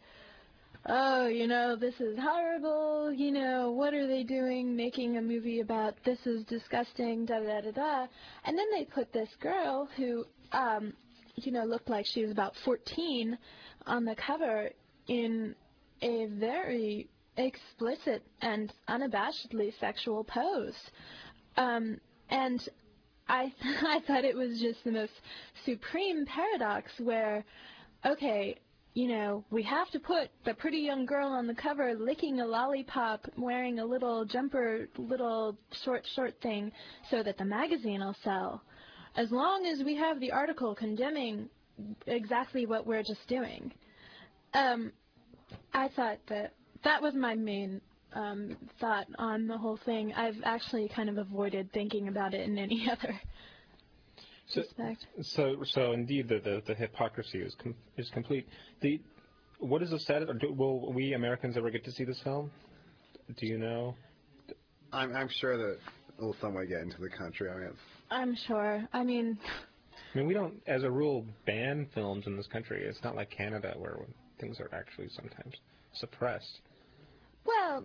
oh, you know, this is horrible, you know, what are they doing making a movie about this is disgusting, da da da da. And then they put this girl who, um, you know, looked like she was about fourteen on the cover in a very explicit and unabashedly sexual pose. Um, and I, I thought it was just the most supreme paradox where, okay, you know, we have to put the pretty young girl on the cover licking a lollipop, wearing a little jumper, little short, short thing so that the magazine will sell. As long as we have the article condemning exactly what we're just doing. Um, I thought that that was my main um, thought on the whole thing. I've actually kind of avoided thinking about it in any other so, respect. so, so indeed, the, the, the hypocrisy is com- is complete. The what is the status? Or do, will we Americans ever get to see this film? Do you know? I'm, I'm sure that it will somewhat get into the country. I mean, it's, I'm sure. I mean, I mean, we don't, as a rule, ban films in this country. It's not like Canada where things are actually sometimes suppressed. well,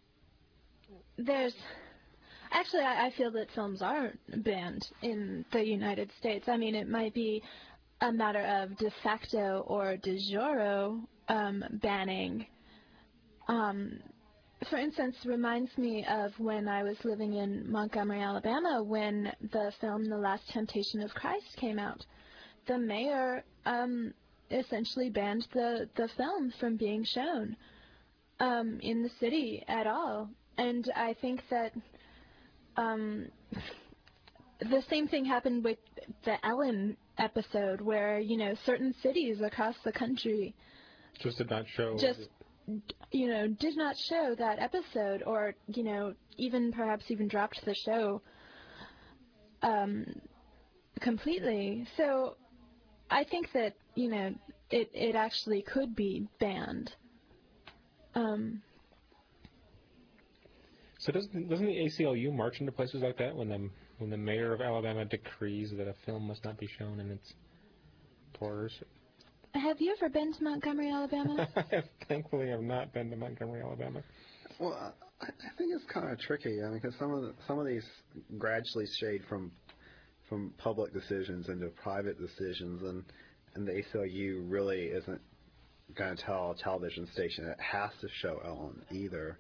there's actually I, I feel that films are banned in the United States. I mean, it might be a matter of de facto or de jure um, banning. Um, for instance, reminds me of when I was living in Montgomery, Alabama, when the film The Last Temptation of Christ came out. The mayor um, essentially banned the, the film from being shown um, in the city at all. And I think that um, the same thing happened with the Ellen episode where, you know, certain cities across the country Just did not show. just, you know, did not show that episode or, you know, even perhaps even dropped the show um, completely. So I think that, you know, it, it actually could be banned. Um, So doesn't doesn't the A C L U march into places like that when the when the mayor of Alabama decrees that a film must not be shown in its borders? have you ever been to Montgomery, Alabama? Thankfully, I've not been to Montgomery, Alabama. well, I, I think it's kind of tricky. I mean, because some of the, some of these gradually shade from from public decisions into private decisions, and and the A C L U really isn't going to tell a television station it has to show Ellen either.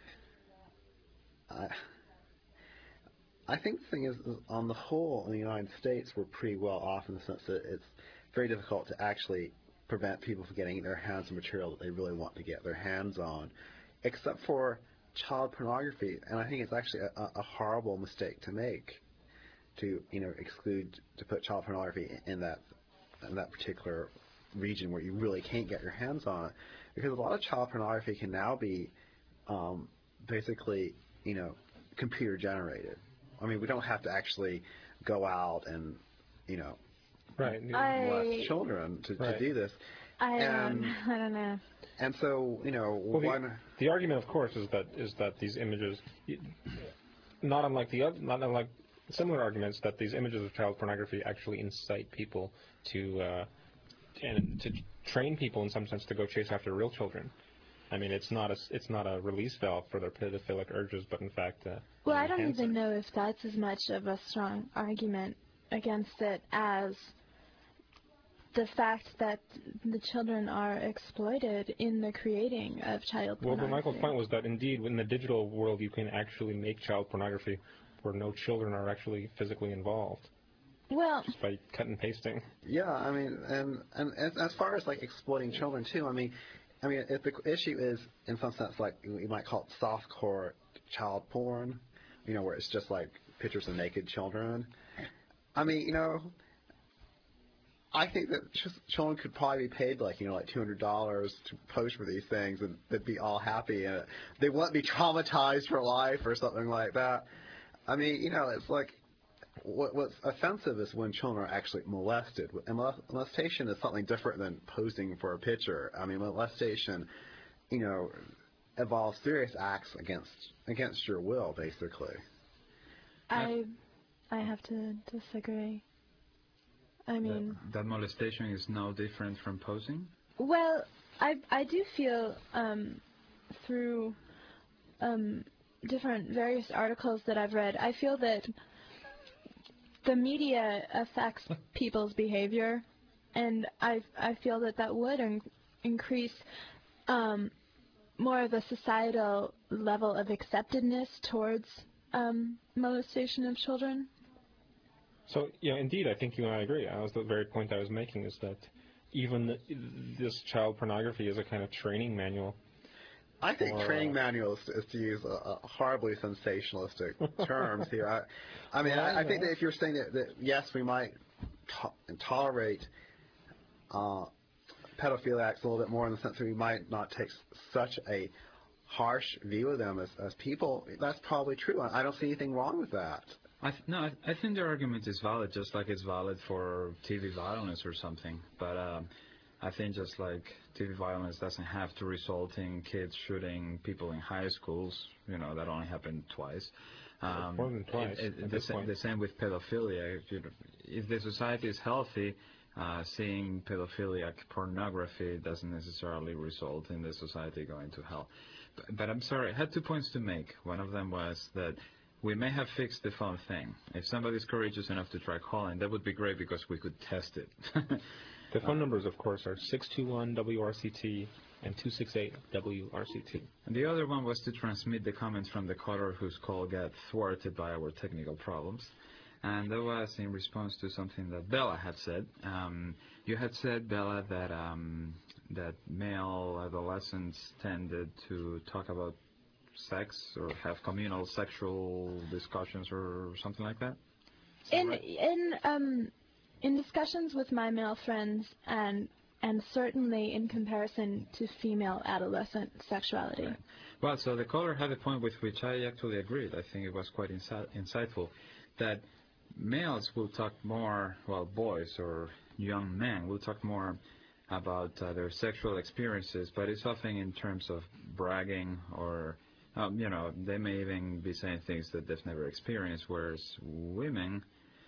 I, I think the thing is, is, on the whole, in the United States, we're pretty well off in the sense that it's very difficult to actually prevent people from getting their hands on material that they really want to get their hands on, except for child pornography. And I think it's actually a, a horrible mistake to make, to you know exclude to put child pornography in that in that particular region where you really can't get your hands on it, because a lot of child pornography can now be um, basically you know computer generated. I mean, we don't have to actually go out and you know Right. molest children to, Right. to do this. I And- don't, I don't know. And so, you know, Well, why the, not? the argument, of course, is that is that these images, not unlike the oth- not unlike similar arguments, that these images of child pornography actually incite people to uh, and to train people in some sense to go chase after real children. I mean, it's not a it's not a release valve for their pedophilic urges, but in fact, uh, Well, an I don't enhancer. even know if that's as much of a strong argument against it as the fact that the children are exploited in the creating of child Well, but pornography. Michael's point was that indeed, in the digital world, you can actually make child pornography where no children are actually physically involved, Well, just by cut and pasting. Yeah, I mean, and and as, as far as like exploiting children too, I mean, I mean, if the issue is in some sense like you might call it softcore child porn, you know, where it's just like pictures of naked children. I mean, you know, I think that just children could probably be paid like you know like two hundred dollars to pose for these things, and they'd be all happy, and they wouldn't be traumatized for life or something like that. I mean, you know, it's like what, what's offensive is when children are actually molested. And molestation is something different than posing for a picture. I mean, molestation, you know, involves serious acts against against your will, basically. I I have to disagree. I mean, That, that molestation is no different from posing? well, I I do feel um, through um, different various articles that I've read, I feel that the media affects people's behavior, and I I feel that that would in- increase um, more of a societal level of acceptedness towards um, molestation of children. So, yeah, indeed, I think you and I agree. That was the very point I was making, is that even the, this child pornography is a kind of training manual. I think Or, training uh, manuals is to use a, a horribly sensationalistic terms here. I, I mean, Well, I, I think yeah. that if you're saying that, that yes, we might to- tolerate uh, pedophiliacs a little bit more in the sense that we might not take s- such a harsh view of them as, as people, that's probably true. I, I don't see anything wrong with that. I th- no, I, I think the argument is valid, just like it's valid for T V violence or something. But um, I think just like T V violence doesn't have to result in kids shooting people in high schools, you know, that only happened twice. Um, More than twice, it- it- at the, this sa- point. the same with pedophilia. If, you, if the society is healthy, uh, seeing pedophilic pornography doesn't necessarily result in the society going to hell. But, but I'm sorry, I had two points to make. One of them was that we may have fixed the phone thing. If somebody's courageous enough to try calling, that would be great because we could test it. The phone numbers, of course, are six two one W R C T and two six eight W R C T. And the other one was to transmit the comments from the caller whose call got thwarted by our technical problems. And that was in response to something that Bella had said. Um, you had said, Bella, that um, that male adolescents tended to talk about sex or have communal sexual discussions or something like that? In in um in discussions with my male friends, and and certainly in comparison to female adolescent sexuality. Right. Well, so the caller had a point with which I actually agreed. I think it was quite insi- insightful that males will talk more, well, boys or young men will talk more about uh, their sexual experiences, but it's often in terms of bragging or, um, you know, they may even be saying things that they've never experienced, whereas women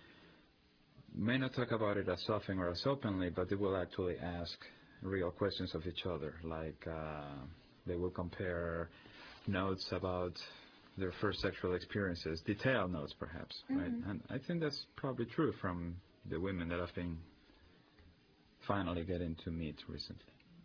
may not talk about it as often or as openly, but they will actually ask real questions of each other, like uh, they will compare notes about their first sexual experiences, detailed notes perhaps, right? And I think that's probably true from the women that I've been finally getting to meet recently.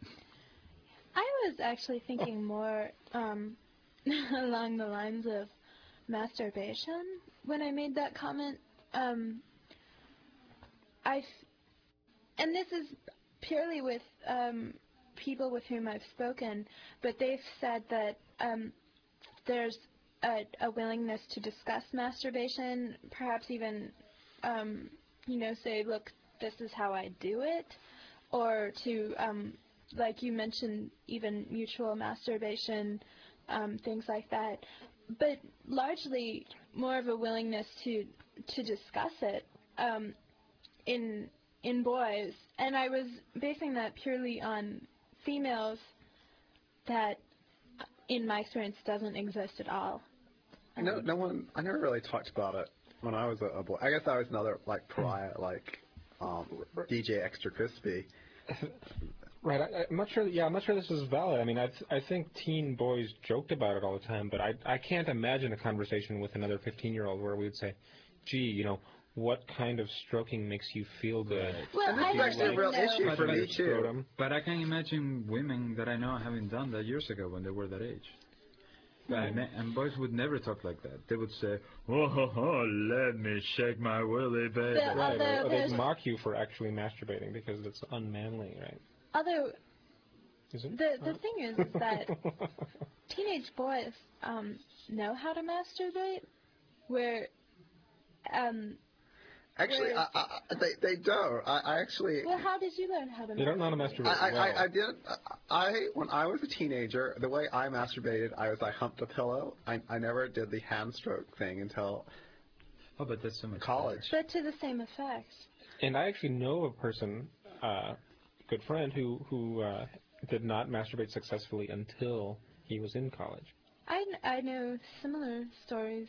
I was actually thinking more um, along the lines of masturbation when I made that comment. Um, I, f- and this is purely with um, people with whom I've spoken, but they've said that um, there's a, a willingness to discuss masturbation, perhaps even, um, you know, say, look, this is how I do it, or to, um, like you mentioned, even mutual masturbation, um, things like that. But largely more of a willingness to to discuss it um, in in boys, and I was basing that purely on females. That, in my experience, doesn't exist at all. Um, No, no one. I never really talked about it when I was a, a boy. I guess I was another like pariah, like um, D J Extra Crispy. Right. I, I'm not sure. Yeah, I'm not sure this is valid. I mean, I th- I think teen boys joked about it all the time, but I I can't imagine a conversation with another fifteen-year-old where we would say, "Gee, you know, what kind of stroking makes you feel good?" Well, And this I is don't actually a even real know. issue But- for but me it's too. Scrotum. But I can imagine women that I know having done that years ago when they were that age. And, and boys would never talk like that. They would say, "Oh, ho, ho, let me shake my willy, baby." The- Right. Although Or, or they'd there's- mock you for actually masturbating because it's unmanly, right? Although Is it? the the thing is, is that teenage boys um, know how to masturbate, where um, Actually, I, I, I- they they don't. I, I actually. well, how did you learn how to? They don't know how to masturbate? masturbate. I, I, well. I, I did. I when I was a teenager, the way I masturbated, I was I humped a pillow. I, I never did the hand stroke thing until Oh, but that's so much college. But to the same effect. And I actually know a person, uh, good friend, who who uh, did not masturbate successfully until he was in college. I, I know similar stories,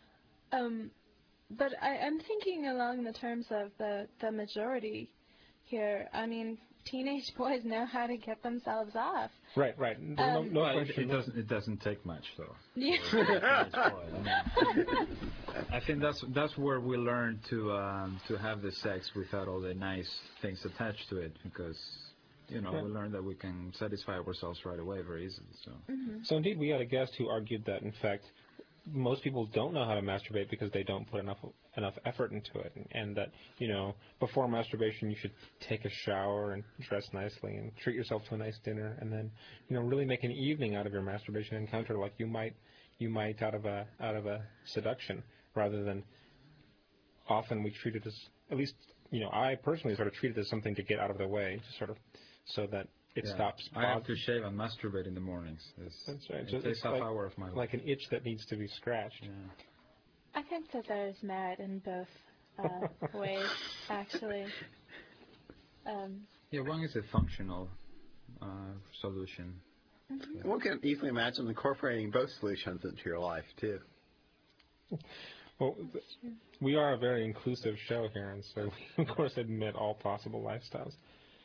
um, but I, I'm thinking along the terms of the, the majority here. I mean, teenage boys know how to get themselves off. Right, right. There's Um, no, no Well, it, question. it doesn't. It doesn't take much, though. Yeah. I think that's that's where we learn to um, to have the sex without all the nice things attached to it, because you know Right. we learn that we can satisfy ourselves right away very easily. So So indeed, we had a guest who argued that, in fact, most people don't know how to masturbate because they don't put enough enough effort into it, and, and that, you know, before masturbation you should take a shower and dress nicely and treat yourself to a nice dinner, and then, you know, really make an evening out of your masturbation encounter, like you might you might out of a out of a seduction, rather than often we treat it as, at least, you know, I personally sort of treat it as something to get out of the way, just sort of so that it yeah. stops. I have bog- to shave and masturbate in the mornings. It's, That's right. It So takes it's half like- hour of my life. like an itch that needs to be scratched. Yeah. I think that there's merit in both uh, ways, actually. Um, Yeah, one is a functional uh, solution. One can easily imagine incorporating both solutions into your life too. Well, th- we are a very inclusive show here, and so we, of course, admit all possible lifestyles.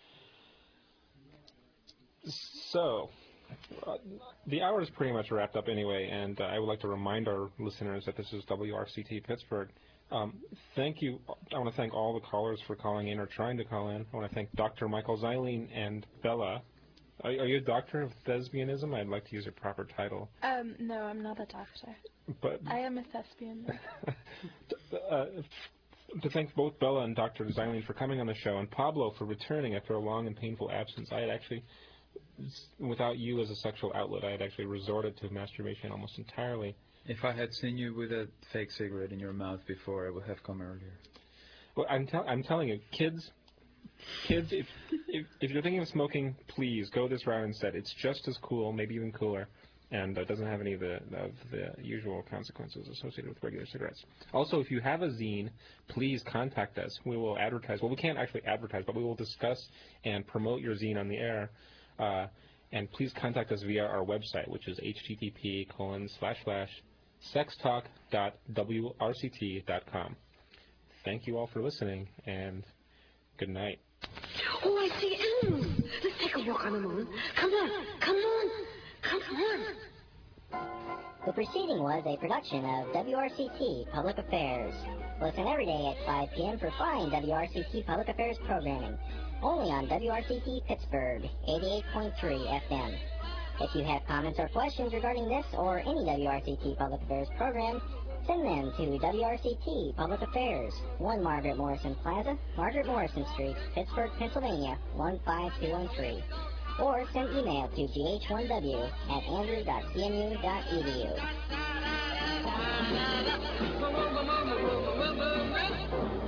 So, uh, the hour is pretty much wrapped up anyway, and uh, I would like to remind our listeners that this is W R C T Pittsburgh. Um, thank you. I want to thank all the callers for calling in or trying to call in. I want to thank Doctor Michael Zeiling and Bella. Are, are you a doctor of thespianism? I'd like to use a proper title. um, no, I'm not a doctor. But I am a thespian. uh, to thank both Bella and Doctor Zeiling for coming on the show, and Pablo for returning after a long and painful absence. I had actually, without you as a sexual outlet, I had actually resorted to masturbation almost entirely. If I had seen you with a fake cigarette in your mouth before, I would have come earlier. Well, I'm, tell- I'm telling you, kids, kids, if, if if you're thinking of smoking, please go this route instead. It's just as cool, maybe even cooler, and uh, doesn't have any of the of the usual consequences associated with regular cigarettes. Also, if you have a zine, please contact us. We will advertise. Well, we can't actually advertise, but we will discuss and promote your zine on the air. Uh, and please contact us via our website, which is http colon slash slash sextalk dot w r c t dot com. Thank you all for listening, and good night. Oh, I see animals. Let's take a walk on the moon. Come on, come on, come on. The preceding was a production of W R C T Public Affairs. Listen every day at five p.m. for fine W R C T Public Affairs programming. Only on W R C T Pittsburgh, eighty-eight point three F M. If you have comments or questions regarding this or any W R C T Public Affairs program, Send them to W R C T Public Affairs, one Margaret Morrison Plaza, Margaret Morrison Street, Pittsburgh, Pennsylvania, one five two one three. Or send email to g h one w at andrew dot c m u dot e d u.